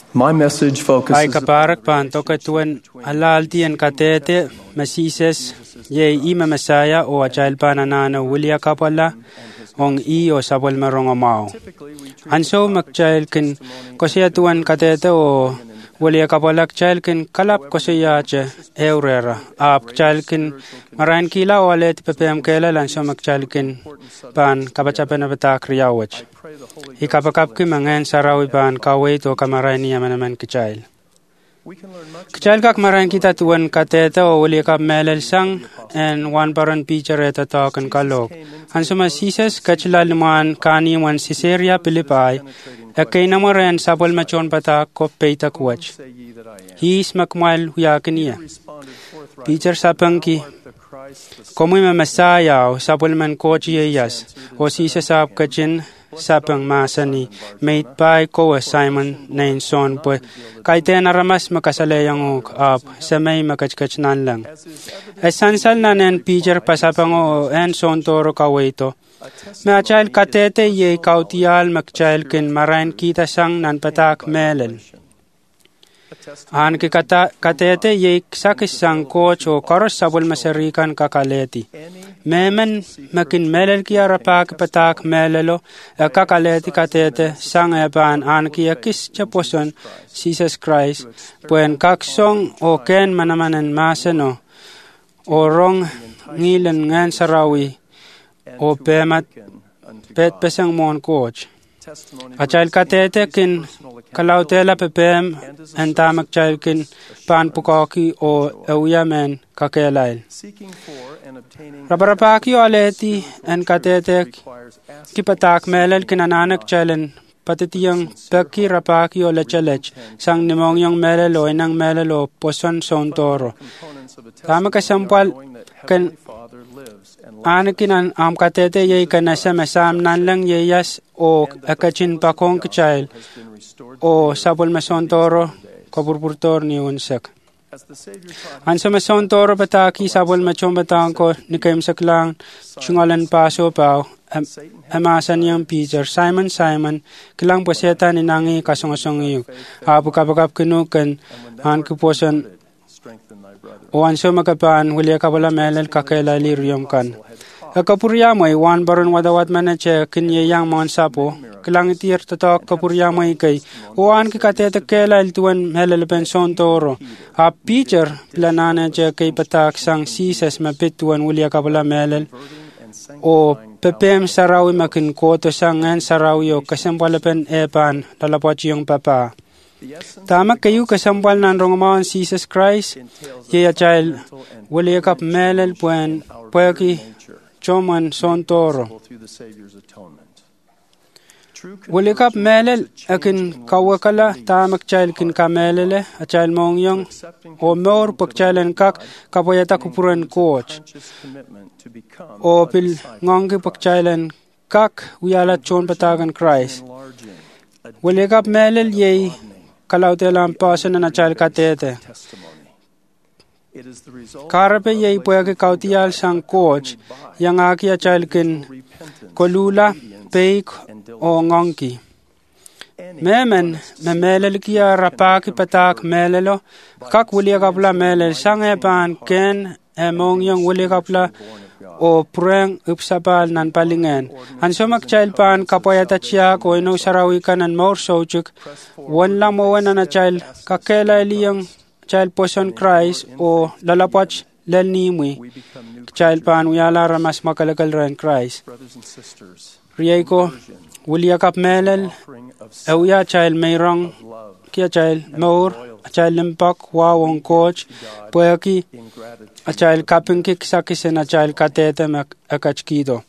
My message Ay focuses kaparak pan tokatuan alaltian katete masises ye ima masaya o achail pananana Willia kapala ong o sabol marong amao. Anso magchail kin kosyatuan katete o Willia kapalak chail kin kalap kosyache eurera ap chail kin marain kila o alet pepem kela lanso magchail kin pan kabachapen abata kriyawach. Ikapakap ki mangen sarawi pan kawait o kamarain niya manaman kichail. Kichail kak marain kita tuan katete o Willia kap melel sang en wan paran picture eta takan kalok. Hansuma sises kachilaliman kani wan Caesarea Philippi ekay namaren sabol machon pata ko peita kuwach. His makmal huyakin niya. Picture sapang ki komoy mamasaya o sabol man kochi yas o sises ap kachin sapang masani made by Koa Simon nain son po kaiten aramas makasalayang ap sa may makachkachnan lang. Esansal na nen picture pasapang o en son toro kawaito. May child katete ye kautial magchild kin marain kita sang nan patak melel. An ki katete ye sakis sang coach o karos sabol masarikan kakaleti. Memen makin melel ki arapak patak melelo kakaleti katete sang eban an ki akis chaposon Jesus Christ puen kaksong o ken manamanen maseno o rong ngilen ngan sarawi o pemat pet pesang mon coach. Achail katete kin kalautela pepem entamak chail kin pan pukaki o euyamen kakelail. Rabarapaki o aleti en katete kipatak melel kinananak chailen patitiyang peki rapaki o lechalech sang nimongyong melel o inang melel o poson son toro. Tama kasampal kan anakin am katete ye kanasa masam nan lang yeyas o akachin pakong kichail o sabol mason toro kaburburtor ni unsak. Ansa mason toro pataki sabol machom batang ko nikaim saklang chungalan paso pao amasan yang Peter Simon kilang poseta ni nangi kasong-asong iyong apu kapakap kinukan an kuposan o anso magapaan Willia kapala melel kakela liriyom kan. Kapuryamoy wan baron wadawat manache kinyayang mon sapo kilang itir tatak kapuryamoy kay o an kikatete kela iltuan melel penson toro a Peter planana che kay patak sang sises mapituan Willia kapala melel o pepem sarawi makin koto sangan sarawi o kasambalapen epan lalapot yung papa. Tama kayo kasambal nan rongomawan Jesus Christ ye child Willia kap melel puen pueki choman son toro. Willia kap melel akin kawakala tamak child kin kamelele a child mongyong o mor pak child kak kapoyata kupuran coach o pil ngongki pak child kak wiala chon patagan Christ. Willia kap melel ye kalautelang pasan na child katete. Karape ye pueke kautial sang coach yang aki a child kin kolula peik o ngongki. Memen memelel kia rapaki patak melelo kak Willia kapla melel sang epan ken emong yung Willia kapla o pureng upsapal nan palingen. Anso child pan kapoyata chiya ko ino sarawikan nan maur sochuk wan lang mo wan na child kakela liyang child poson Christ o lalapwach lel nimwi child pan uyala ramas makalakal ren Christ. Riyay ko Willia kap melel euya child mayrong kia child maur a child limpak wawong coach pueki a child kaping kiksakisen a child katete akachkido.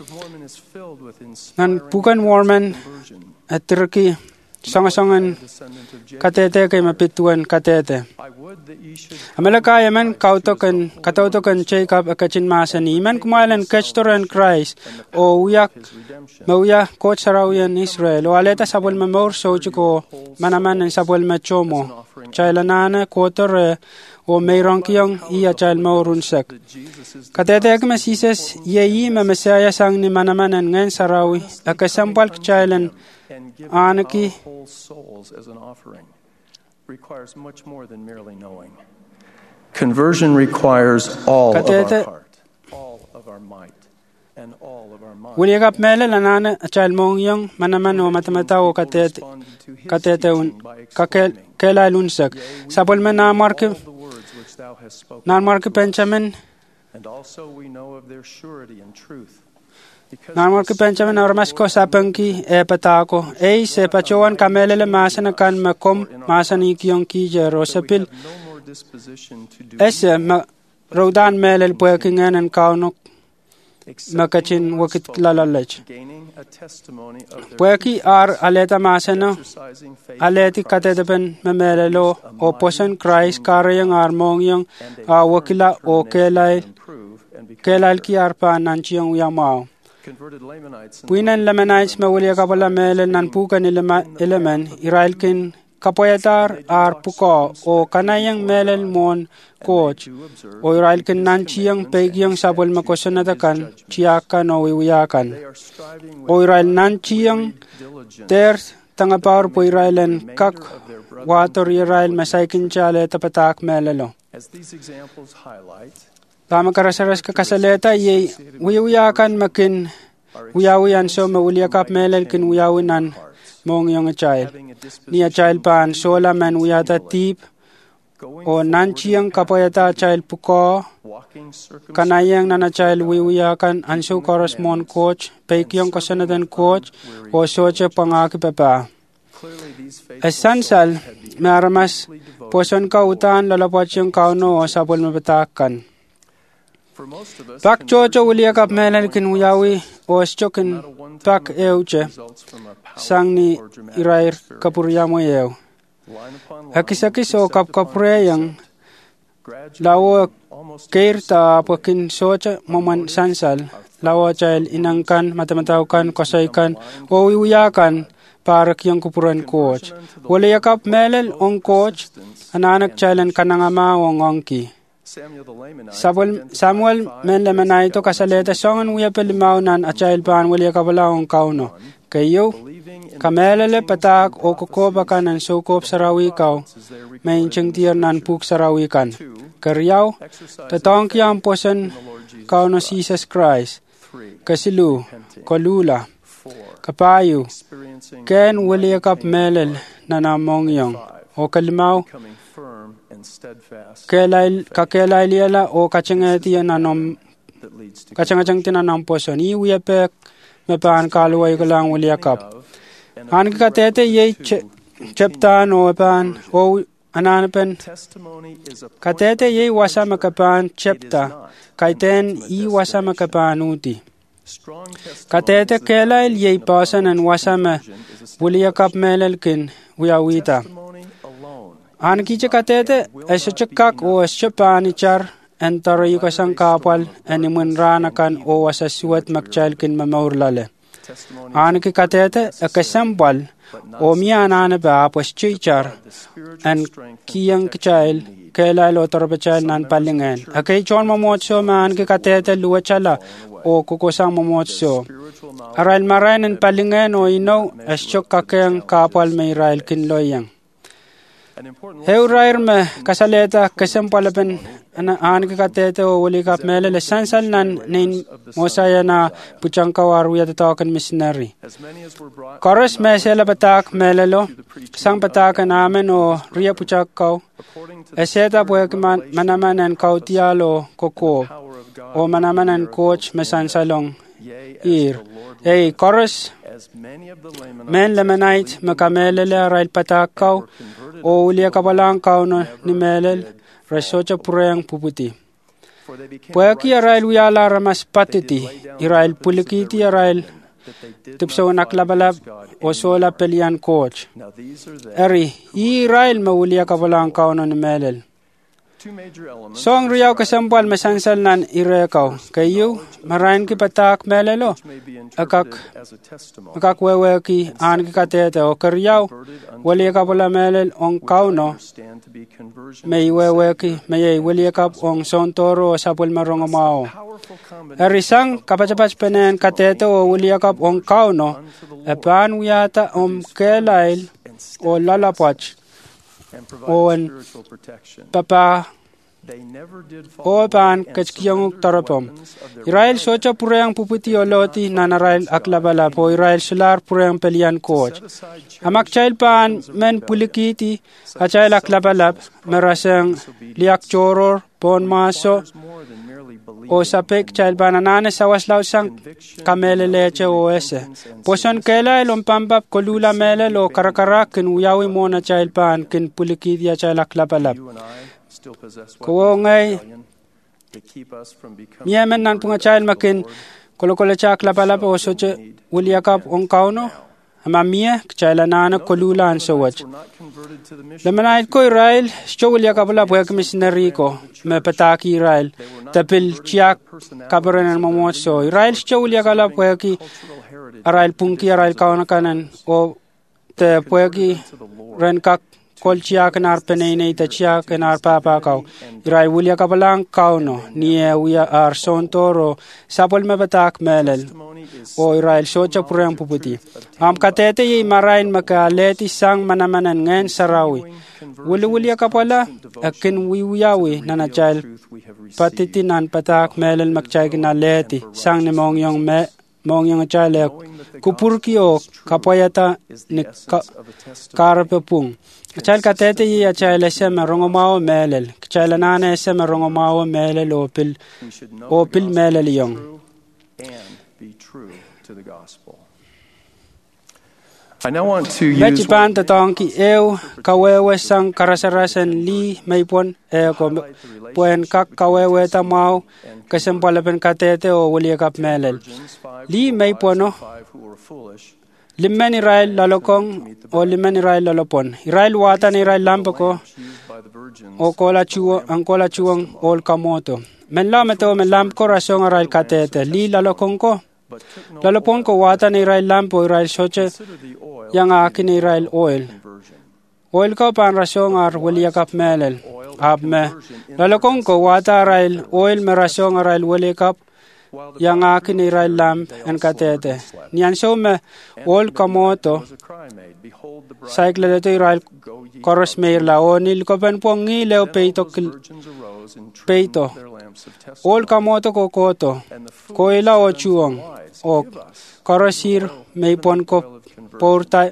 Nan bukan Mormon at Turkey sangasangan katete kay mapituan katete. Amalakaya man katautokan Jacob akachin masani man kumalan kachtoran Christ o uyak mauya coach sarawian Israel o aleta sabol mamor sochuko manaman ng sabol machomo chailanana kotore o mayroong kiyong iya chal maurunsak. Katete ak masises yeyi mamasaya sang ni manamanan ngayon sarawi akasampal kchailan anaki requires much more than merely knowing. Conversion requires all of our heart, all of our might, and all of our mind. William Mele lanana achal mongyong manaman o matamata o katete un kela lunsak sabol mena mark Benjamin and also we know of their surety and truth. Mark Benjamin ormasko sapanki patako se pachowan kamelele masana kan makom masani kiyon ki jerosapil rodan melel puekingen en kaunok makachin wakit lalalech pueki aleta masana aleti katedepen memelelo oposan Christ karayang armongyong wakila o kelal ki arpa nanchiyong yamao Puinan Lamanites mawulia kapala melel nan pukan elemen Israelkin kapoyatar puko o kanayang melel mon coach o Israelkin nanchiyang pegyang sabol makosanatakan chiyakan o wiwiyakan o Israel nanchiyang ter tangapar po Israelan kak water Israel masaykin chale tapatak melelo Tama karasaras kakasaleta ye wiyakan makin wiyawian so mawuliakap melel kin wiyawinan mong yung child niya child pan sola man wiyata tip o nanchiyang kapoyata child puko kanayang nana child wiyakan anso correspond coach pekyong kasanatan coach o soche pangaki papa esansal maramas poson kautan lalapot yung kauno o sapol mapatakan Pak chocho uliakap melel kin uyawi oschokin pak euche sangni irair kapuryamo yeu. Akisakis o kapureyang lawo keirta apakin socha moman sansal lawo chail inangkan matamataukan kosaikan o uyakan parak yung kupuran coach. Uliakap melel ong coach ananak chailan kanangama ong ongki. Samuel men lemana ito kasaleta songan wiya pelimaw nan achail pan wiya kabala ong kauno. Kayo, kamelele patak o kukobakan ng sukop sarawi kaw, may inchang tiyer nan puk sarawikan. Karyaw, tatong kiyang posan kauno Jesus Christ, kasilu, kolula, kapayo, ken wiya kap melel na namong yung, o kalimaw, kakelay liyala o kachangati nanom kachangachang tinanam poson iwiya pek mepan kaluway ko lang uliakap an katete ye cheptan o pan o ananapen katete ye wasama kapan chepta kaiten I wasama kapan uti katete kelay ye pasan an wasama uliakap melelkin uyawita An kiche katete esechekak o eschepanichar entarayu kasang kapal animunranakan o asasuat magchalkin mamaurlale. An ki katete ekasambal o mianana ba apos chichar en kiyang kichail kelal o tarbachal nan palingen. Akay chon mamotso man ki katete luwachala o kukosang mamotso. Aral marain en palingen o ino eschekakang kapal may rail kinloyang. Heurair me kasaleta kasempalapen an katete o ulikap melele sansal nan nin mosaya na puchangkawar wiya tatakan missionary. Koros mesela patak melelo sang patakan amen o ria puchakaw eseta puek manaman en kautialo koko o manaman en coach mesansalong ir. Koros men lemanite makamelele rail patakaw o ulia kabalang kauno ni melel resocha purayang puputi. Pueki arail uyala ramas patiti irail pulikiti arail tipso naklabalab o sola pelian coach. Eri irail maulia kabalang kauno ni melel. Song riyaw kasampal masansal nan irekaw kayo marain ki patak melelo akak wewe ki an ki katete o karyaw wali ka pala melel ong kauno may wewe ki may wali ka ong sontoro sapul marong mao erisang kapachapach penen katete o wali ka ong kauno epan wiyata kelay o lalapach o an papa o pan kachkiyong tarapom. Israel socha purang puputi oloti nanarail aklabala po Israel solar purang pelian coach. Amak child pan men pulikiti achail aklabalap merasang liak choror pon maso o sapek child pan anane sawaslaw sang kamele leche o ese. Poson kela ilong pambap kolula mele lo karakarak kin uyawi mona child pan kin pulikiti achail aklabalap. Ko ngay Yemen nan punga child makin kolokola chak la pala po soche uliakap ong kauno ama mie kchaila nana kolula an sowach lemanait ko Israel sto uliakap la po missionary ko me pataki Israel tapil chiak kabaran momot so Israel sto uliakap la po ki Israel pungki Israel kauna kanan o te po ki ren kak kol chia kenar penene ita chia kenar papa kau Israel wulia kapalang kau no nie uya ar sontoro sapol me batak melel o Israel socha purang puputi am katete yi marain makaleti sang manamanan ngen sarawi wulia kapala akin wiyawi nana child patitinan patak melel makchay kinaleti sang ne mongyong chale kupurki o kapayata ni karapepung Chal katete yi achal esem rongomao melel. Chal nana esem rongomao melel opil melel yong. Mechipan tatong ki kawewe sang karasarasan li maipon ko puen kak kawewe tamau kasempalapen katete o wuliakap melel. Li maipono Limen Israel lalokong o limen Israel lalopon. Israel watan Israel lampako o kola chuang ol kamoto. Men lameto men lampko rasong Israel katete. Li lalokong ko. Lalopon ko watan Israel lampo Israel soche yang akin Israel oil. Oil ko pan rasong ar wuliakap melel. Abme. Lalokong ko wata Israel oil me rasong Israel wuliakap yang akin Israel lamp en katete. Niyan so me ol kamoto cycle to Israel koros meir la o nil ko pen po ngi leo peito ol kamoto ko koto ko ila o chuong o korosir me pon ko porta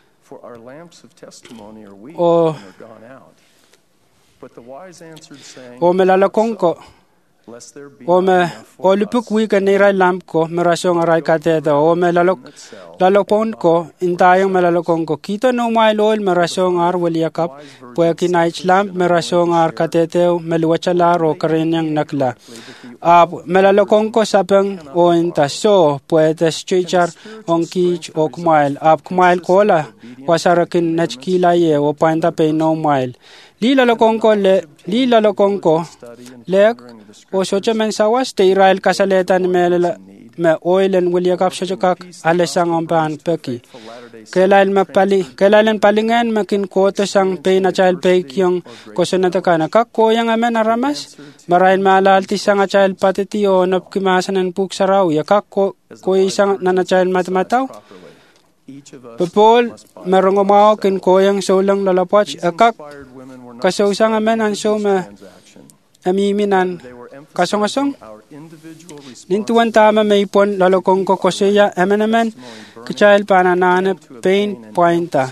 o melalakong ko o lupuk wika nira lamp ko merasong aray katete o lalopon ko intayong melalokong ko kita no mail oil merasong ar waliakap pue kinaich lamp merasong ar katete meluwachalar o karenyang nakla melalokong ko sapeng o inta so puete strichar on kich o kumail kumail kola wasarakin nachkila ye o painta pe no mail Lila lokong ko lek o socha men sawas te Israel kasaletan me oil en wuliakap socha kak alesang ompan peki. Kailan palingan makin koto sang pe na child pe kyong kosonata kak koyang amen aramas marain maalalti sang a child patiti o napkimasan en puk saraw ya kak koy sang na child matamataw. Pepol merongomao kin koyang solang lalapwach akak kasosang amen an so me amiminan kasongasong nintuan tama maipon lalokong ko koseya amen kachayal pananane pain pointa.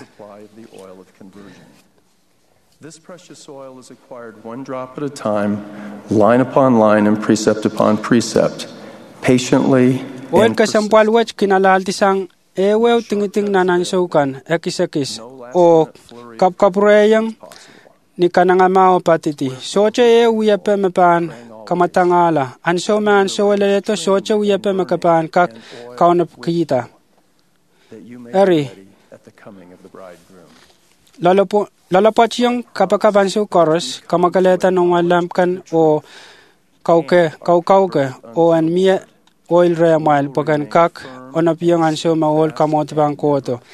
This precious oil is acquired one drop at a time, line upon line and precept upon precept, patiently and kasampalwach kinalaltisang ewew tingiting nanansukan ekis o kapkapureyang ni kanangamao patiti soche uyape mepan kamatangala anso leto soche uyape mekapan kak kaunap kita eri lalapot yung kapakabanso koros kamagaleta nung alamkan o kauke o an mia oil reamail pagan kak onapiyang anso maol kamot bang koto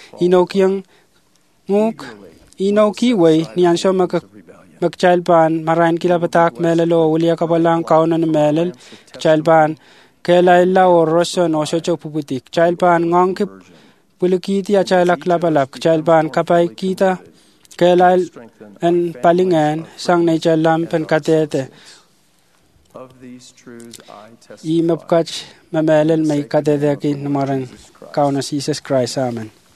Inoki way ni anso magchalpan marain kila patak melelo ulia kapalang kaunan melel chalpan kelaila o roson o socho puputik chalpan ngongkip pulukiti a chalak labalak chalpan kapay kita Kelail en palingan sang nature lamp en katete. I mapkach mamelel may katete ki namarang kauna Jesus Christ. Amen.